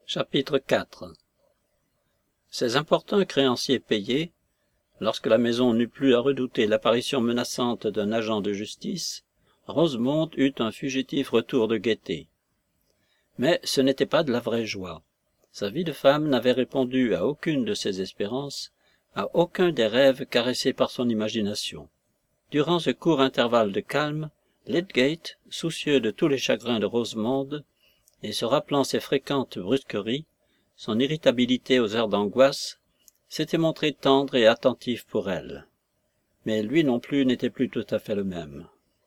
Chapitre 4. Ces importants créanciers payés, lorsque la maison n'eut plus à redouter l'apparition menaçante d'un agent de justice, Rosemonde eut un fugitif retour de gaieté. Mais ce n'était pas de la vraie joie. Sa vie de femme n'avait répondu à aucune de ses espérances, à aucun des rêves caressés par son imagination. Durant ce court intervalle de calme, Lydgate, soucieux de tous les chagrins de Rosemonde, et se rappelant ses fréquentes brusqueries, son irritabilité aux heures d'angoisse, s'était montré tendre et attentif pour elle. Mais lui non plus n'était plus tout à fait le même.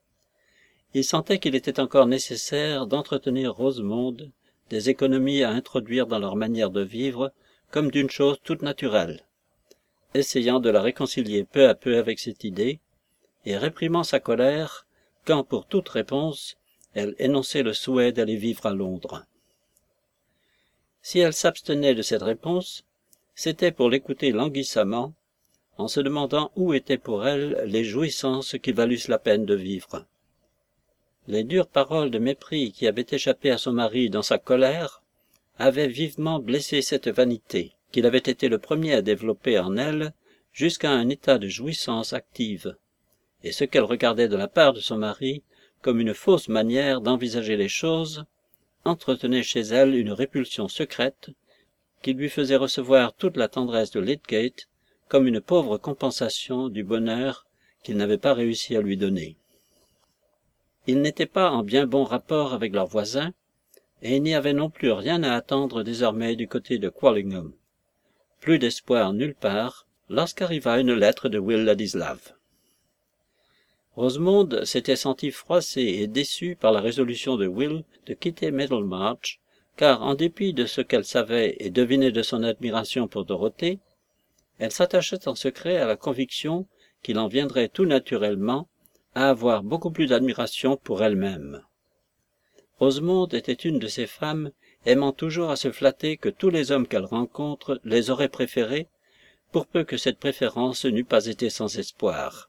Il sentait qu'il était encore nécessaire d'entretenir Rosemonde des économies à introduire dans leur manière de vivre comme d'une chose toute naturelle, essayant de la réconcilier peu à peu avec cette idée, et réprimant sa colère quand, pour toute réponse, elle énonçait le souhait d'aller vivre à Londres. Si elle s'abstenait de cette réponse, c'était pour l'écouter languissamment, en se demandant où étaient pour elle les jouissances qui valussent la peine de vivre. Les dures paroles de mépris qui avaient échappé à son mari dans sa colère avaient vivement blessé cette vanité qu'il avait été le premier à développer en elle jusqu'à un état de jouissance active, et ce qu'elle regardait de la part de son mari comme une fausse manière d'envisager les choses, entretenait chez elle une répulsion secrète qui lui faisait recevoir toute la tendresse de Lydgate comme une pauvre compensation du bonheur qu'il n'avait pas réussi à lui donner. Ils n'étaient pas en bien bon rapport avec leurs voisins, et il n'y avait non plus rien à attendre désormais du côté de Quallingham. Plus d'espoir nulle part, lorsqu'arriva une lettre de Will Ladislav. Rosemonde s'était sentie froissée et déçue par la résolution de Will de quitter Middlemarch, car en dépit de ce qu'elle savait et devinait de son admiration pour Dorothée, elle s'attachait en secret à la conviction qu'il en viendrait tout naturellement à avoir beaucoup plus d'admiration pour elle-même. Rosemonde était une de ces femmes aimant toujours à se flatter que tous les hommes qu'elle rencontre les auraient préférés, pour peu que cette préférence n'eût pas été sans espoir.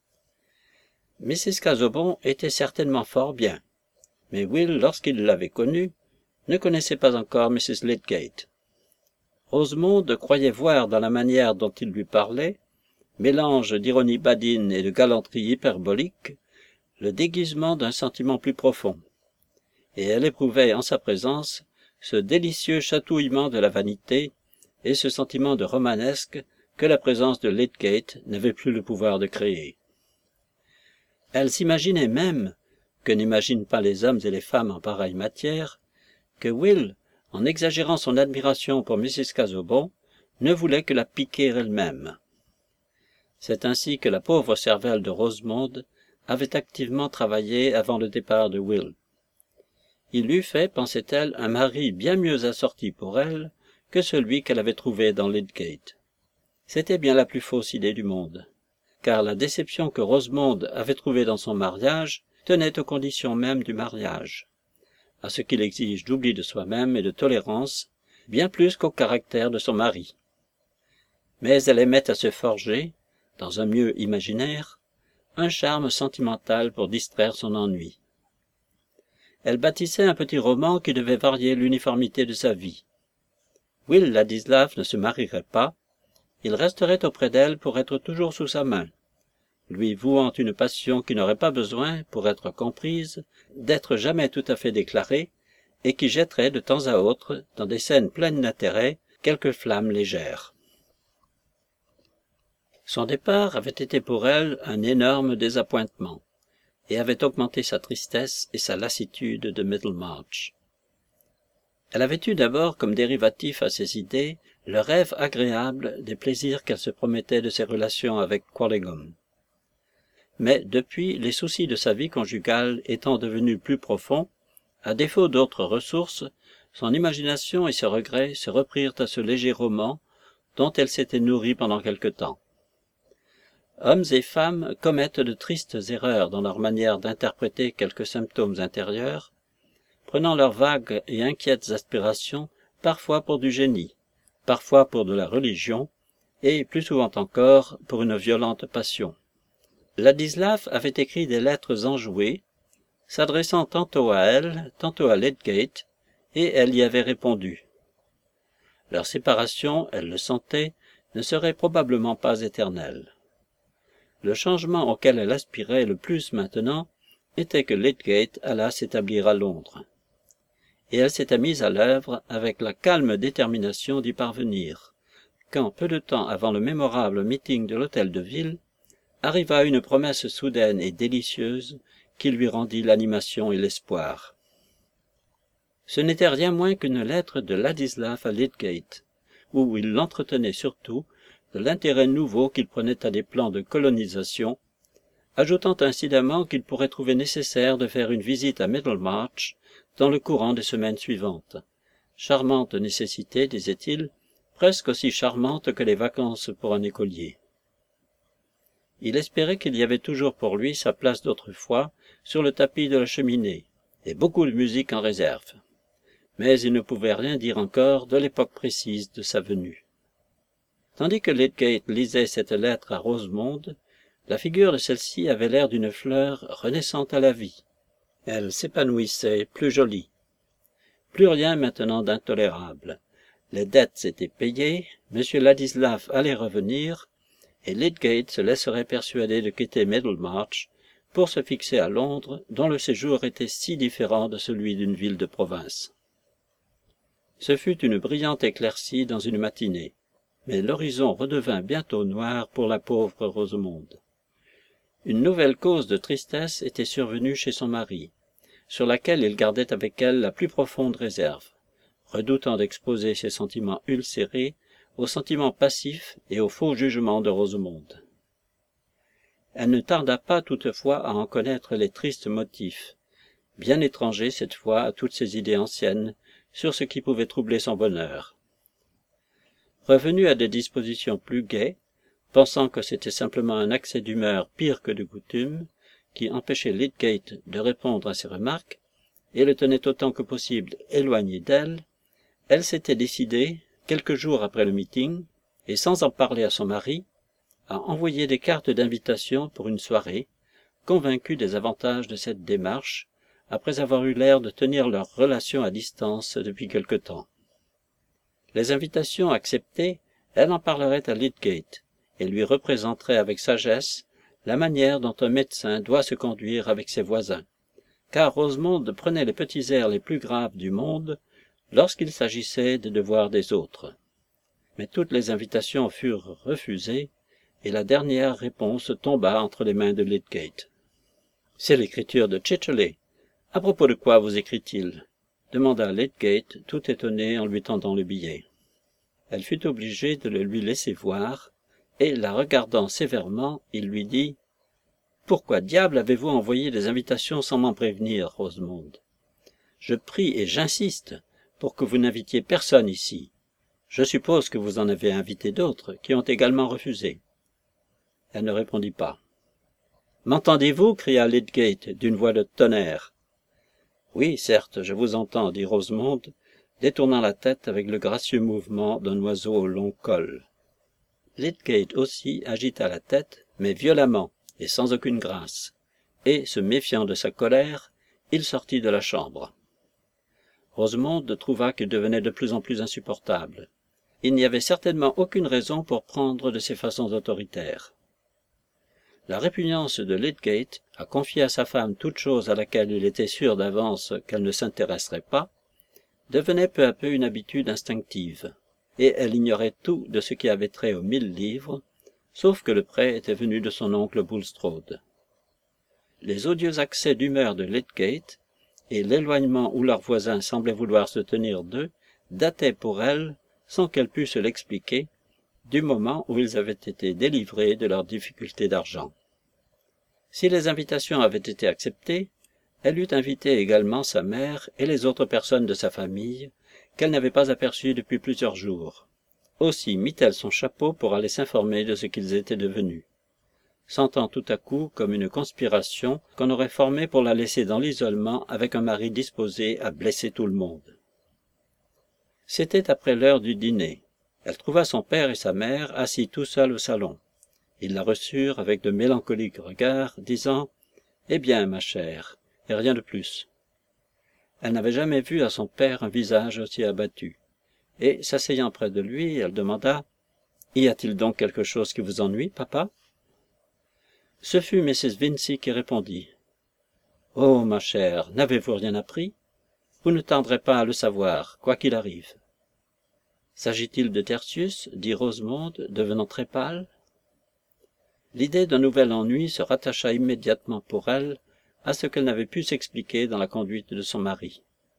Mrs. Casaubon était certainement fort bien, mais Will, lorsqu'il l'avait connue, ne connaissait pas encore Mrs. Lydgate. Rosemonde croyait voir dans la manière dont il lui parlait, mélange d'ironie badine et de galanterie hyperbolique, le déguisement d'un sentiment plus profond, et elle éprouvait en sa présence ce délicieux chatouillement de la vanité et ce sentiment de romanesque que la présence de Lydgate n'avait plus le pouvoir de créer. Elle s'imaginait même, que n'imaginent pas les hommes et les femmes en pareille matière, que Will, en exagérant son admiration pour Mrs. Casaubon, ne voulait que la piquer elle-même. C'est ainsi que la pauvre cervelle de Rosemonde avait activement travaillé avant le départ de Will. Il eût fait, pensait-elle, un mari bien mieux assorti pour elle que celui qu'elle avait trouvé dans Lydgate. C'était bien la plus fausse idée du monde, car la déception que Rosemonde avait trouvée dans son mariage tenait aux conditions mêmes du mariage, à ce qu'il exige d'oubli de soi-même et de tolérance, bien plus qu'au caractère de son mari. Mais elle aimait à se forger, dans un mieux imaginaire, un charme sentimental pour distraire son ennui. Elle bâtissait un petit roman qui devait varier l'uniformité de sa vie. Will Ladislav ne se marierait pas, il resterait auprès d'elle pour être toujours sous sa main, lui vouant une passion qui n'aurait pas besoin, pour être comprise, d'être jamais tout à fait déclarée, et qui jetterait de temps à autre, dans des scènes pleines d'intérêt, quelques flammes légères. Son départ avait été pour elle un énorme désappointement, et avait augmenté sa tristesse et sa lassitude de Middlemarch. Elle avait eu d'abord comme dérivatif à ses idées le rêve agréable des plaisirs qu'elle se promettait de ses relations avec Quallingham. Mais depuis, les soucis de sa vie conjugale étant devenus plus profonds, à défaut d'autres ressources, son imagination et ses regrets se reprirent à ce léger roman dont elle s'était nourrie pendant quelque temps. Hommes et femmes commettent de tristes erreurs dans leur manière d'interpréter quelques symptômes intérieurs, prenant leurs vagues et inquiètes aspirations parfois pour du génie, parfois pour de la religion, et plus souvent encore pour une violente passion. Ladislav avait écrit des lettres enjouées, s'adressant tantôt à elle, tantôt à Lydgate, et elle y avait répondu. Leur séparation, elle le sentait, ne serait probablement pas éternelle. Le changement auquel elle aspirait le plus maintenant était que Lydgate allât s'établir à Londres. Et elle s'était mise à l'œuvre avec la calme détermination d'y parvenir, quand, peu de temps avant le mémorable meeting de l'hôtel de ville, arriva une promesse soudaine et délicieuse qui lui rendit l'animation et l'espoir. Ce n'était rien moins qu'une lettre de Ladislav à Lydgate, où il l'entretenait surtout de l'intérêt nouveau qu'il prenait à des plans de colonisation, ajoutant incidemment qu'il pourrait trouver nécessaire de faire une visite à Middlemarch dans le courant des semaines suivantes. Charmante nécessité, disait-il, presque aussi charmante que les vacances pour un écolier. Il espérait qu'il y avait toujours pour lui sa place d'autrefois sur le tapis de la cheminée, et beaucoup de musique en réserve. Mais il ne pouvait rien dire encore de l'époque précise de sa venue. Tandis que Lydgate lisait cette lettre à Rosemonde, la figure de celle-ci avait l'air d'une fleur renaissante à la vie. Elle s'épanouissait, plus jolie. Plus rien maintenant d'intolérable. Les dettes étaient payées, M. Ladislav allait revenir, et Lydgate se laisserait persuader de quitter Middlemarch pour se fixer à Londres, dont le séjour était si différent de celui d'une ville de province. Ce fut une brillante éclaircie dans une matinée, mais l'horizon redevint bientôt noir pour la pauvre Rosemonde. Une nouvelle cause de tristesse était survenue chez son mari, sur laquelle il gardait avec elle la plus profonde réserve, redoutant d'exposer ses sentiments ulcérés aux sentiments passifs et aux faux jugements de Rosemonde. Elle ne tarda pas toutefois à en connaître les tristes motifs, bien étrangers cette fois à toutes ses idées anciennes sur ce qui pouvait troubler son bonheur. Revenue à des dispositions plus gaies, pensant que c'était simplement un accès d'humeur pire que de coutume, qui empêchait Lydgate de répondre à ses remarques, et le tenait autant que possible éloigné d'elle, elle s'était décidée, quelques jours après le meeting, et sans en parler à son mari, à envoyer des cartes d'invitation pour une soirée, convaincue des avantages de cette démarche, après avoir eu l'air de tenir leur relation à distance depuis quelque temps. Les invitations acceptées, elle en parlerait à Lydgate, et lui représenterait avec sagesse la manière dont un médecin doit se conduire avec ses voisins, car Rosemonde prenait les petits airs les plus graves du monde lorsqu'il s'agissait des devoirs des autres. Mais toutes les invitations furent refusées, et la dernière réponse tomba entre les mains de Lydgate. « C'est l'écriture de Chichely. À propos de quoi vous écrit-il » demanda Lydgate, tout étonné en lui tendant le billet. Elle fut obligée de le lui laisser voir, et, la regardant sévèrement, il lui dit « Pourquoi diable avez-vous envoyé des invitations sans m'en prévenir, Rosemonde ? Je prie et j'insiste pour que vous n'invitiez personne ici. Je suppose que vous en avez invité d'autres qui ont également refusé. » Elle ne répondit pas. « M'entendez-vous » cria Lydgate d'une voix de tonnerre. « Oui, certes, je vous entends, » dit Rosemonde, détournant la tête avec le gracieux mouvement d'un oiseau au long col. Lydgate aussi agita la tête, mais violemment et sans aucune grâce, et, se méfiant de sa colère, il sortit de la chambre. Rosemonde trouva qu'il devenait de plus en plus insupportable. Il n'y avait certainement aucune raison pour prendre de ces façons autoritaires. La répugnance de Lydgate à confier à sa femme toute chose à laquelle il était sûr d'avance qu'elle ne s'intéresserait pas, devenait peu à peu une habitude instinctive, et elle ignorait tout de ce qui avait trait aux 1000 livres, sauf que le prêt était venu de son oncle Bulstrode. Les odieux accès d'humeur de Lydgate, et l'éloignement où leurs voisins semblaient vouloir se tenir d'eux, dataient pour elle, sans qu'elle pût se l'expliquer, du moment où ils avaient été délivrés de leurs difficultés d'argent. Si les invitations avaient été acceptées, elle eût invité également sa mère et les autres personnes de sa famille, qu'elle n'avait pas aperçues depuis plusieurs jours. Aussi mit-elle son chapeau pour aller s'informer de ce qu'ils étaient devenus, sentant tout à coup comme une conspiration qu'on aurait formée pour la laisser dans l'isolement avec un mari disposé à blesser tout le monde. C'était après l'heure du dîner. Elle trouva son père et sa mère assis tout seuls au salon. Ils la reçurent avec de mélancoliques regards, disant « Eh bien, ma chère », et rien de plus. Elle n'avait jamais vu à son père un visage aussi abattu, et, s'asseyant près de lui, elle demanda « Y a-t-il donc quelque chose qui vous ennuie, papa ?» Ce fut Mrs. Vincey qui répondit « Oh, ma chère, n'avez-vous rien appris? Vous ne tarderez pas à le savoir, quoi qu'il arrive. » « S'agit-il de Tertius ?» dit Rosemonde, devenant très pâle. L'idée d'un nouvel ennui se rattacha immédiatement pour elle à ce qu'elle n'avait pu s'expliquer dans la conduite de son mari.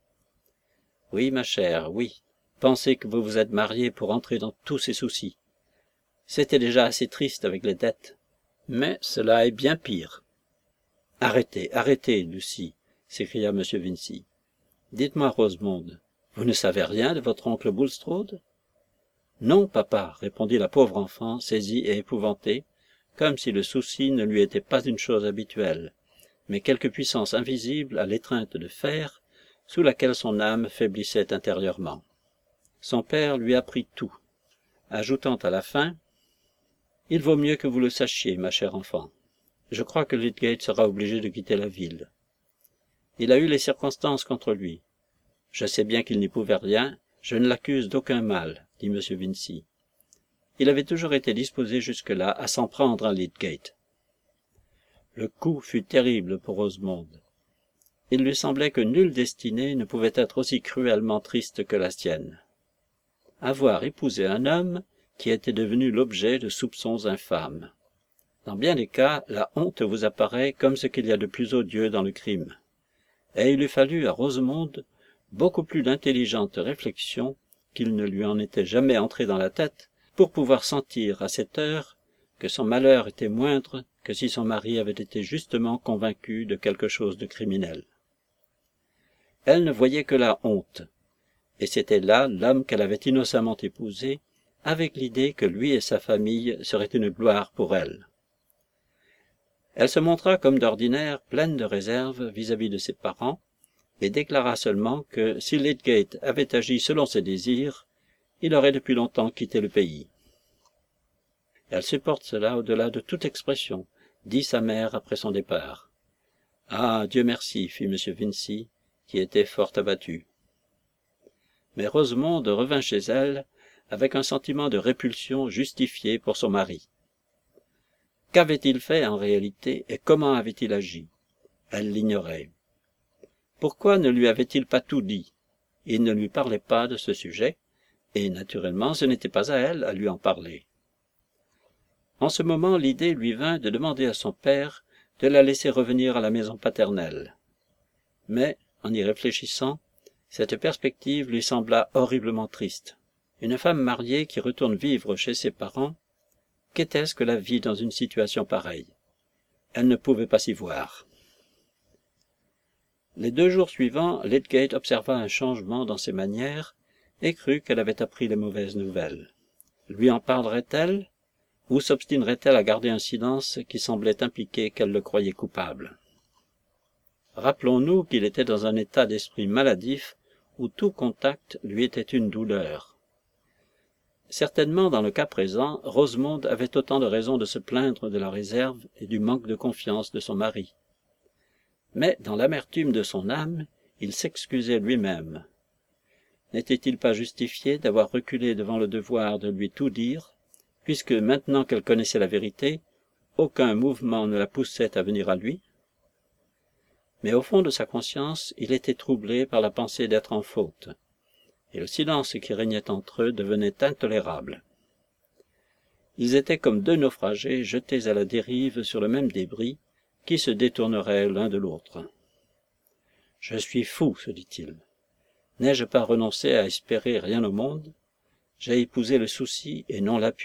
« Oui, ma chère, oui. Pensez que vous vous êtes mariée pour entrer dans tous ces soucis. C'était déjà assez triste avec les dettes, mais cela est bien pire. »« Arrêtez, arrêtez, Lucie, » s'écria M. Vincey. « Dites-moi, Rosemonde, vous ne savez rien de votre oncle Bulstrode ?»« Non, papa, » répondit la pauvre enfant, saisie et épouvantée, comme si le souci ne lui était pas une chose habituelle, mais quelque puissance invisible à l'étreinte de fer, sous laquelle son âme faiblissait intérieurement. Son père lui apprit tout, ajoutant à la fin « Il vaut mieux que vous le sachiez, ma chère enfant. Je crois que Lydgate sera obligé de quitter la ville. Il a eu les circonstances contre lui. Je sais bien qu'il n'y pouvait rien, je ne l'accuse d'aucun mal, dit M. Vincey. Il avait toujours été disposé jusque-là à s'en prendre à Lydgate. » Le coup fut terrible pour Rosemonde. Il lui semblait que nulle destinée ne pouvait être aussi cruellement triste que la sienne. Avoir épousé un homme qui était devenu l'objet de soupçons infâmes. Dans bien des cas, la honte vous apparaît comme ce qu'il y a de plus odieux dans le crime. Et il eût fallu à Rosemonde beaucoup plus d'intelligente réflexion qu'il ne lui en était jamais entré dans la tête pour pouvoir sentir à cette heure que son malheur était moindre que si son mari avait été justement convaincu de quelque chose de criminel. Elle ne voyait que la honte, et c'était là l'homme qu'elle avait innocemment épousé, avec l'idée que lui et sa famille seraient une gloire pour elle. Elle se montra comme d'ordinaire pleine de réserve vis-à-vis de ses parents, et déclara seulement que si Lydgate avait agi selon ses désirs, il aurait depuis longtemps quitté le pays. « Elle supporte cela au-delà de toute expression, » dit sa mère après son départ. « Ah, Dieu merci, » fit M. Vincey, qui était fort abattu. Mais Rosemonde revint chez elle avec un sentiment de répulsion justifié pour son mari. Qu'avait-il fait en réalité et comment avait-il agi? Elle l'ignorait. Pourquoi ne lui avait-il pas tout dit? Il ne lui parlait pas de ce sujet, et naturellement ce n'était pas à elle à lui en parler. En ce moment, l'idée lui vint de demander à son père de la laisser revenir à la maison paternelle. Mais, en y réfléchissant, cette perspective lui sembla horriblement triste. Une femme mariée qui retourne vivre chez ses parents, qu'était-ce que la vie dans une situation pareille? Elle ne pouvait pas s'y voir. Les 2 jours suivants, Lydgate observa un changement dans ses manières et crut qu'elle avait appris les mauvaises nouvelles. Lui en parlerait-elle, ou s'obstinerait-elle à garder un silence qui semblait impliquer qu'elle le croyait coupable? Rappelons-nous qu'il était dans un état d'esprit maladif où tout contact lui était une douleur. Certainement, dans le cas présent, Rosemonde avait autant de raisons de se plaindre de la réserve et du manque de confiance de son mari. Mais, dans l'amertume de son âme, il s'excusait lui-même. N'était-il pas justifié d'avoir reculé devant le devoir de lui tout dire, puisque, maintenant qu'elle connaissait la vérité, aucun mouvement ne la poussait à venir à lui? Mais au fond de sa conscience, il était troublé par la pensée d'être en faute, et le silence qui régnait entre eux devenait intolérable. Ils étaient comme 2 naufragés jetés à la dérive sur le même débris, qui se détourneraient l'un de l'autre. « Je suis fou, se dit-il. N'ai-je pas renoncé à espérer rien au monde? J'ai épousé le souci et non l'appui. »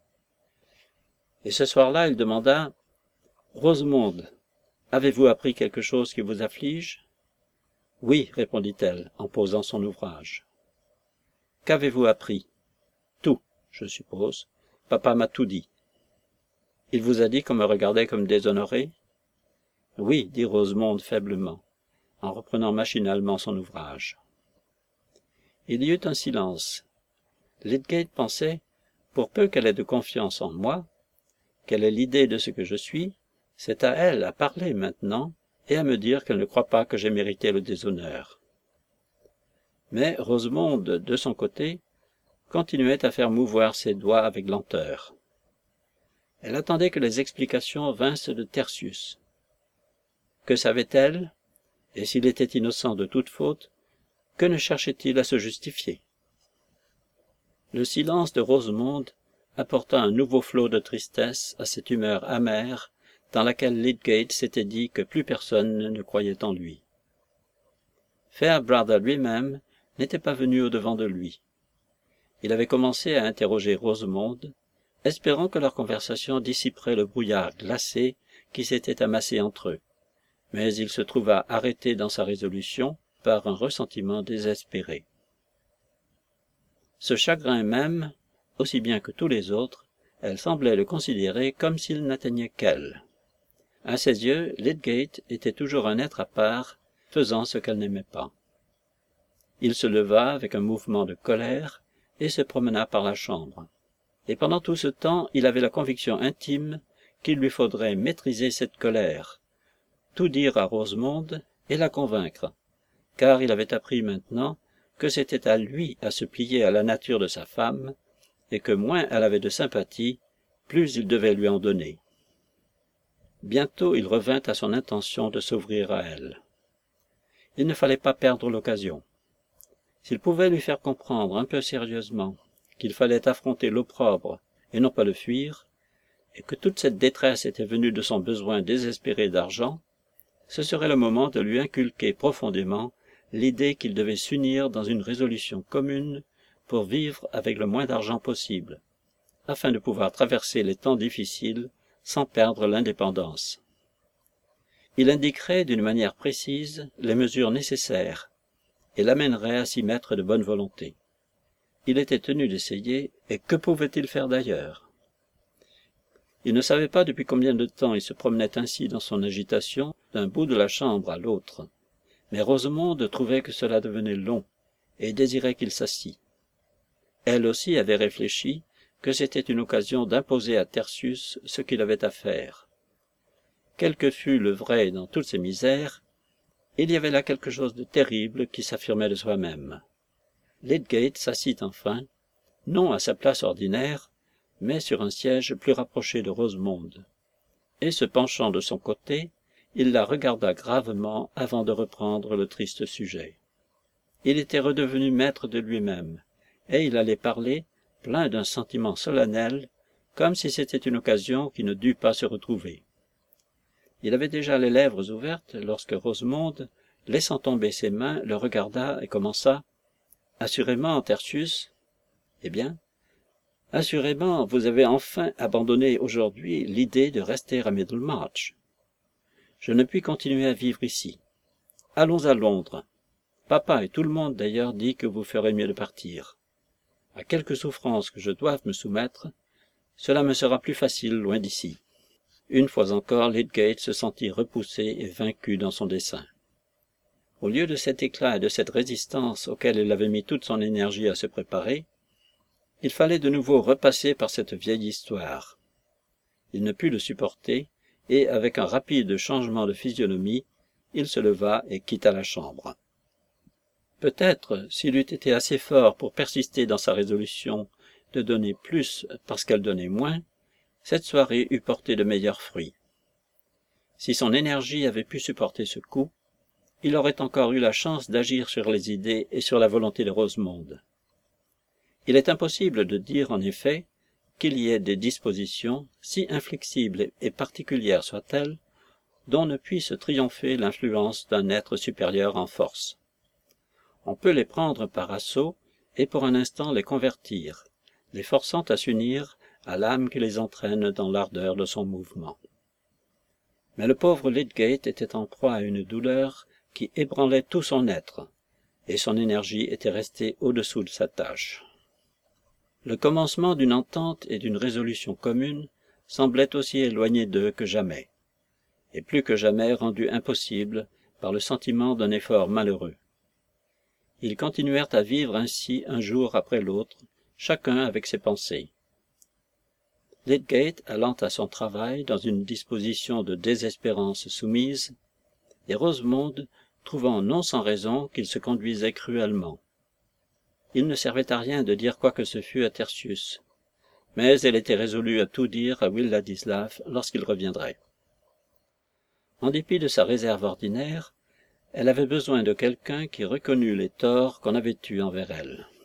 Et ce soir-là, il demanda « Rosemonde, avez-vous appris quelque chose qui vous afflige? »« Oui, répondit-elle, en posant son ouvrage. »« Qu'avez-vous appris? »« Tout, je suppose. Papa m'a tout dit. »« Il vous a dit qu'on me regardait comme déshonoré? »« Oui, dit Rosemonde faiblement, en reprenant machinalement son ouvrage. » Il y eut un silence. Lydgate pensait, pour peu qu'elle ait de confiance en moi, quelle est l'idée de ce que je suis, c'est à elle à parler maintenant et à me dire qu'elle ne croit pas que j'ai mérité le déshonneur. Mais Rosemonde, de son côté, continuait à faire mouvoir ses doigts avec lenteur. Elle attendait que les explications vinssent de Tertius. Que savait-elle? Et s'il était innocent de toute faute, que ne cherchait-il à se justifier? Le silence de Rosemonde apporta un nouveau flot de tristesse à cette humeur amère dans laquelle Lydgate s'était dit que plus personne ne croyait en lui. Fairbrother lui-même n'était pas venu au-devant de lui. Il avait commencé à interroger Rosemonde, espérant que leur conversation dissiperait le brouillard glacé qui s'était amassé entre eux, mais il se trouva arrêté dans sa résolution par un ressentiment désespéré. Ce chagrin même, aussi bien que tous les autres, elle semblait le considérer comme s'il n'atteignait qu'elle. À ses yeux, Lydgate était toujours un être à part, faisant ce qu'elle n'aimait pas. Il se leva avec un mouvement de colère et se promena par la chambre. Et pendant tout ce temps, il avait la conviction intime qu'il lui faudrait maîtriser cette colère, tout dire à Rosemonde et la convaincre, car il avait appris maintenant que c'était à lui à se plier à la nature de sa femme, et que moins elle avait de sympathie, plus il devait lui en donner. Bientôt il revint à son intention de s'ouvrir à elle. Il ne fallait pas perdre l'occasion. S'il pouvait lui faire comprendre un peu sérieusement qu'il fallait affronter l'opprobre et non pas le fuir, et que toute cette détresse était venue de son besoin désespéré d'argent, ce serait le moment de lui inculquer profondément l'idée qu'il devait s'unir dans une résolution commune pour vivre avec le moins d'argent possible, afin de pouvoir traverser les temps difficiles sans perdre l'indépendance. Il indiquerait d'une manière précise les mesures nécessaires et l'amènerait à s'y mettre de bonne volonté. Il était tenu d'essayer, et que pouvait-il faire d'ailleurs? Il ne savait pas depuis combien de temps il se promenait ainsi dans son agitation, d'un bout de la chambre à l'autre, mais Rosemonde trouvait que cela devenait long, et désirait qu'il s'assît. Elle aussi avait réfléchi que c'était une occasion d'imposer à Tertius ce qu'il avait à faire. Quel que fût le vrai dans toutes ces misères, il y avait là quelque chose de terrible qui s'affirmait de soi-même. Lydgate s'assit enfin, non à sa place ordinaire, mais sur un siège plus rapproché de Rosemonde, et se penchant de son côté, il la regarda gravement avant de reprendre le triste sujet. Il était redevenu maître de lui-même, et il allait parler, plein d'un sentiment solennel, comme si c'était une occasion qui ne dût pas se retrouver. Il avait déjà les lèvres ouvertes lorsque Rosemonde, laissant tomber ses mains, le regarda et commença. « Assurément, Tertius. »« Eh bien, assurément, vous avez enfin abandonné aujourd'hui l'idée de rester à Middlemarch. Je ne puis continuer à vivre ici. Allons à Londres. Papa et tout le monde d'ailleurs dit que vous ferez mieux de partir. À quelque souffrance que je doive me soumettre, cela me sera plus facile loin d'ici. » Une fois encore, Lydgate se sentit repoussé et vaincu dans son dessein. Au lieu de cet éclat et de cette résistance auxquels il avait mis toute son énergie à se préparer, il fallait de nouveau repasser par cette vieille histoire. Il ne put le supporter, et avec un rapide changement de physionomie, il se leva et quitta la chambre. Peut-être, s'il eût été assez fort pour persister dans sa résolution de donner plus parce qu'elle donnait moins, cette soirée eût porté de meilleurs fruits. Si son énergie avait pu supporter ce coup, il aurait encore eu la chance d'agir sur les idées et sur la volonté de Rosemonde. Il est impossible de dire, en effet, qu'il y ait des dispositions, si inflexibles et particulières soient-elles, dont ne puisse triompher l'influence d'un être supérieur en force. On peut les prendre par assaut et pour un instant les convertir, les forçant à s'unir à l'âme qui les entraîne dans l'ardeur de son mouvement. Mais le pauvre Lydgate était en proie à une douleur qui ébranlait tout son être, et son énergie était restée au-dessous de sa tâche. Le commencement d'une entente et d'une résolution commune semblait aussi éloigné d'eux que jamais, et plus que jamais rendu impossible par le sentiment d'un effort malheureux. Ils continuèrent à vivre ainsi un jour après l'autre, chacun avec ses pensées. Lydgate allant à son travail dans une disposition de désespérance soumise, et Rosemonde trouvant non sans raison qu'il se conduisait cruellement. Il ne servait à rien de dire quoi que ce fût à Tertius, mais elle était résolue à tout dire à Will Ladislav lorsqu'il reviendrait. En dépit de sa réserve ordinaire, elle avait besoin de quelqu'un qui reconnût les torts qu'on avait eus envers elle.